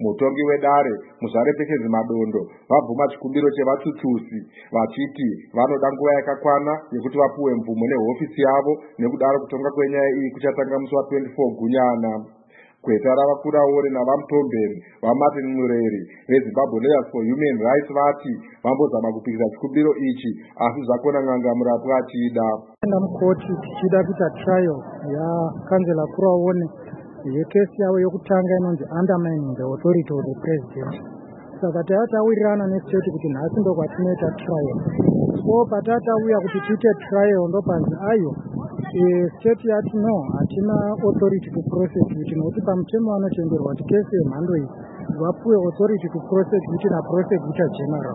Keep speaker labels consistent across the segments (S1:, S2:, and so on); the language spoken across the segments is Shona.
S1: mutongi wedare Muzvare PfekedzI Madondo vabvuma chikumbiro chevaTutsusi vachiti vanoda nguva yakakwana yekuti vapuwe mvumo nehofisi yavo, nekudaro kutonga kwenyaya iyi kuchatanga musi wa24 Gunyana. Gweta ravakuraore navamutomberi vaMartin Mureri veZimbabwe Lawyers for Human Rights vati vambozama kupikisa chikumbiro ichi asi zvakona n'anga murapi achida.
S2: Mukoti tichida kuita trial yakanzela Kuraone yekesi yavo yokutanga inonzi undermining the authority of the president. Saka tatawirirana nestate kuti nhasi ndo kwatinoita trial. So patatauya kuti tiite trial ndopanzi ayo state yati no, hatina authority to prosecute, nokuti pamutemo vanotenderwa kuti kesi yemhando iyi vapuwe authority to prosecute naprosecutor general.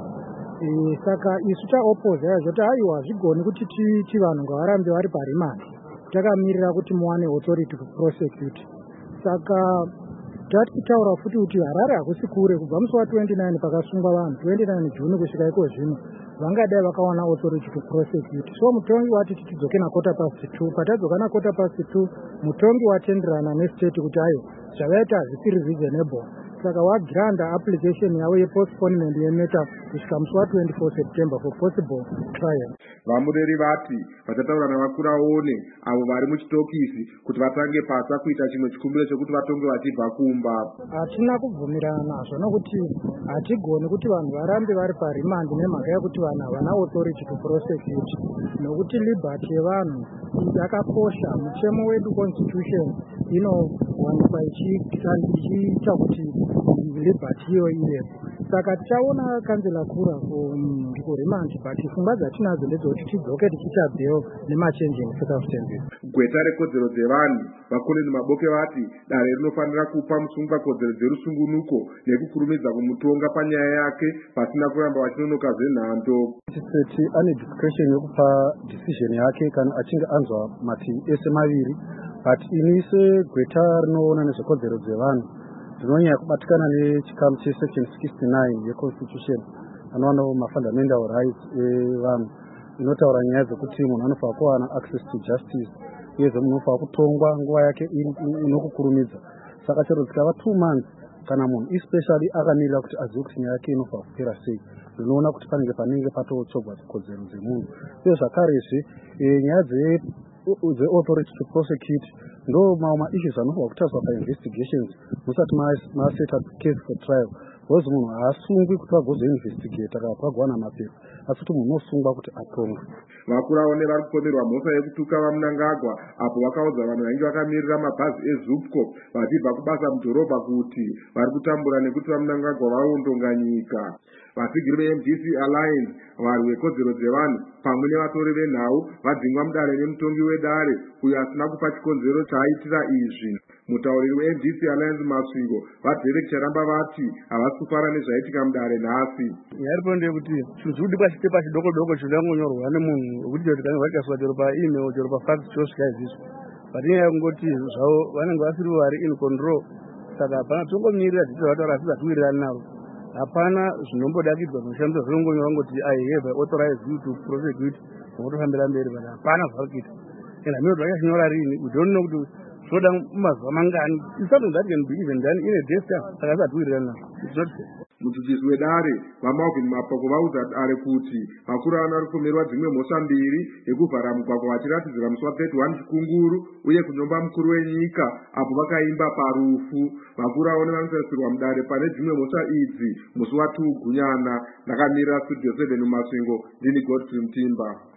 S2: Saka isu taopposa yazvoti aiwa zvigoni kuti titi vanhu ngavarambe vari parimandi, takamirira kuti muwane authority to prosecute. Saka tati kutaura futi kuti Harare hakusi kure, kubva musi wa29 pakasungwa vanhu 29 Juni kusvika iko zvino vangadai vakawana authority to prosecute. So mutongi wati tidzoke na 2:15. Patadzoka na 2:15 mutongi watenderana nestate kuti ayo zvavaita hazvisiri reasonable. Saka wagranda application yavo yepostponement yemeta kusvika musi wa24 September for possible trial.
S1: Vamureri vati vachataura navakuraone avo vari muchitokisi kuti vatange pasa kuita chimwe chikumbiro chekuti vatonge vachibva kumba.
S2: Hatina kubvumirana nazvo nokuti hatigoni kuti vanhu varambe vari parimandi nemhaka yekuti vanhu havana authority to prosecute, nokuti liberty yevanhu yakakosha. Mutemo wedu constitution inowanikwa ichiita kuti liberty iyo irepo. Saka tichaona kanzela kura kurimandi, but pfungwa dzatinadzo ndedzokuti tidzoke tichiita bail nemachanging circumstances.
S1: Gweta rekodzero dzevanhu vaKoleni Maboke vati dare rinofanira kupa musungwa kodzero dzerusungunuko nekukurumidza kumutonga panyaya yake pasina kuramba vachinonoka zvenhando.
S2: State ane discretion yekupa decision yake kana achinge anzwa mativi ese maviri, but ini segweta rinoona nezvekodzero dzevanhu tinonyanya kubatikana nechikamu chesection 69 yeconstitution anowana mafundamental rights evanhu, inotaura nyaya dzekuti munhu anofanira kuwana access to justice, uyezve munhu anofanira kutongwa nguva yake inokukurumidza. Saka chero dzikava 2 months kana munhu especially akamirira kuti azive kuti nyaya yake inofanira kupera sei, zvinoona kuti panenge patotsogwa kodzero dzemunhu. Uye zvakarezve nyaya dzeauthority to prosecute ndo mamwe maissues anofanira kutariswa painvestigations musati maset up case for trial, because munhu haasungwi kuti vagozoinvestigate kana pagowana mapepa, asi kuti munhu unosungwa kuti atongwe.
S1: Vakuraone vari kupomerwa mhosva yekutuka vaMnangagwa apo vakaudza vanhu vainge vakamirira mabhazi eZupco vachibva kubasa mudhorobha kuti vari kutambura nekuti vaMnangagwa vaondonga nyika. Vasigiri veMDC Alliance vari vekodzero dzevanhu pamwe nevatori venhau vadzingwa mudare nemutongi wedare uyo asina kupa chikonzero chaaitira izvi. Mutauriri weMDC Alliance Masvingo vaDerek Charamba vati havasi kufara nezvaitika mudare nhasi.
S2: Yaripo ndekuti chinhu chiri kudikwa chitepa chidoko chingangonyorwa nemunhu wekuti kana vakaswa chero paemail chero pafax chosvika izvizvo, but inyaya yekungoti zvavo vanenge vasiri vari in control. Saka hapana tongomirira dzidzo vataura asi dzatiwirirani navo, hapana zvinombodakidzwa zvinoshandisa zvinongonyora ngoti I have authorized you to prosecute nokutofambira mberi, but hapana zvakuita. And hamino kuti vakashinyora rini, we don't know kuti zvoda mazuva mangani. It's something that can be even done in a day time. Saka zvatiwirirani navo. It's not fair.
S1: Mudzidzisi wedare vaMalvin Mapoko vaudza dare kuti vakuraone vari kupomerwa dzimwe mhosva mbiri yekuvhara mugwagwa vachiratidzira musi wa31 Chikunguru uye kunyomba mukuru wenyika apo vakaimba parufu. Vakuraone vanotarisirwa mudare pane dzimwe mhosva idzi musi wa2 Gunyana. Ndakamirira Studio 7 muMasvingo, ndini Godfrey Mtimba.